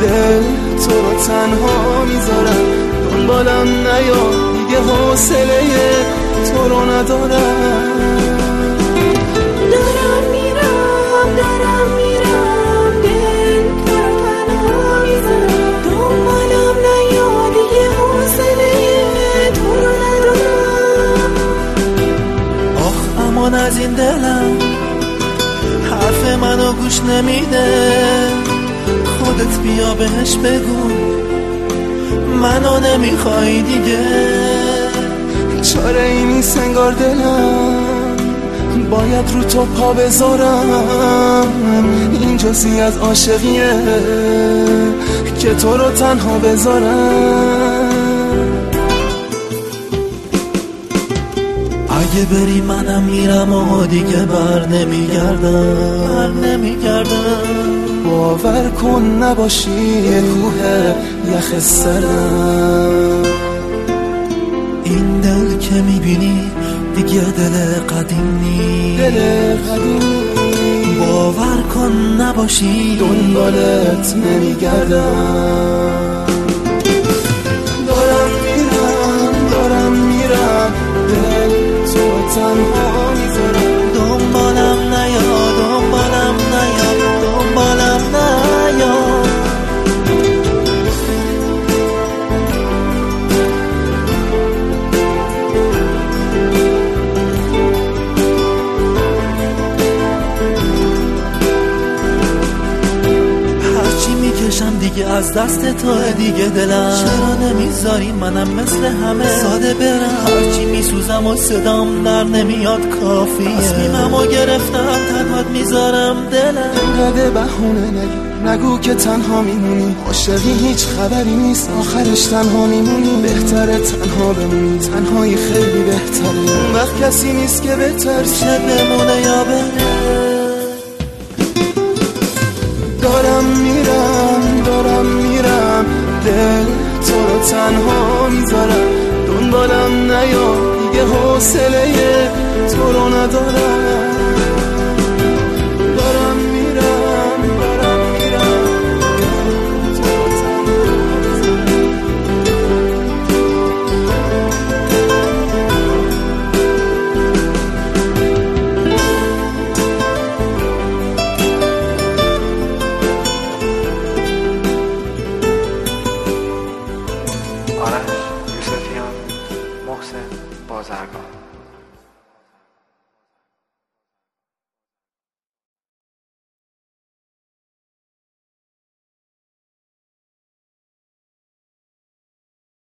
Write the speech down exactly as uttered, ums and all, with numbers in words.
دل تو رو تنها میذارم، دنبالم نیا دیگه حوصله تو رو ندارم. دارم میرم دارم میرم دل تو رو تنها میذارم، دنبالم نیا دیگه حوصله تو رو ندارم. آخ امان از این دلم حرف منو گوش نمیده، خودت بیا بهش بگو منو نمیخوای دیگه. چاره ای نیست انگار دلم باید رو تو پا بذارم، این جزئی از عاشقیه که تو رو تنها بذارم. اگه بری منم میرم و دیگه بر نمیگردم بر نمیگردم. باور کن نباشی یه کوه یخ سرم، این دل که میبینی دیگه دل قدیم نیست، دل قدیم. باور کن نباشی دنبالت نمیگردم. دارم میرم دارم میرم دل تو تنها میذارم، دنبالم نیا دنبالم نیا دنبالم نیا. هرچی میکشم دیگه از دست تو دیگه دلم، چرا نمیذاری منم مثل همه ساده برم؟ هرچی میسوزم و صدام در نمیاد کافیه، تصمیمم و گرفتم تنهات میذارم دلم. اینقدر بهونه نگو نگو که تنها میمونی، عاشقی هیچ خبری نیست آخرش تنها میمونی. بهتره تنها بمونی، تنهایی خیلی بهتره، اون وقت کسی نیست که بترسه بمونه یا بره. دارم میرم دارم میرم دل تو رو تنها میذارم، دنبالم نیا دیگه حوصله تو رو ندارم. دارم میرم دارم میرم تو رو تنها میذارم. آرش یوسفیان، محسن بازرگان.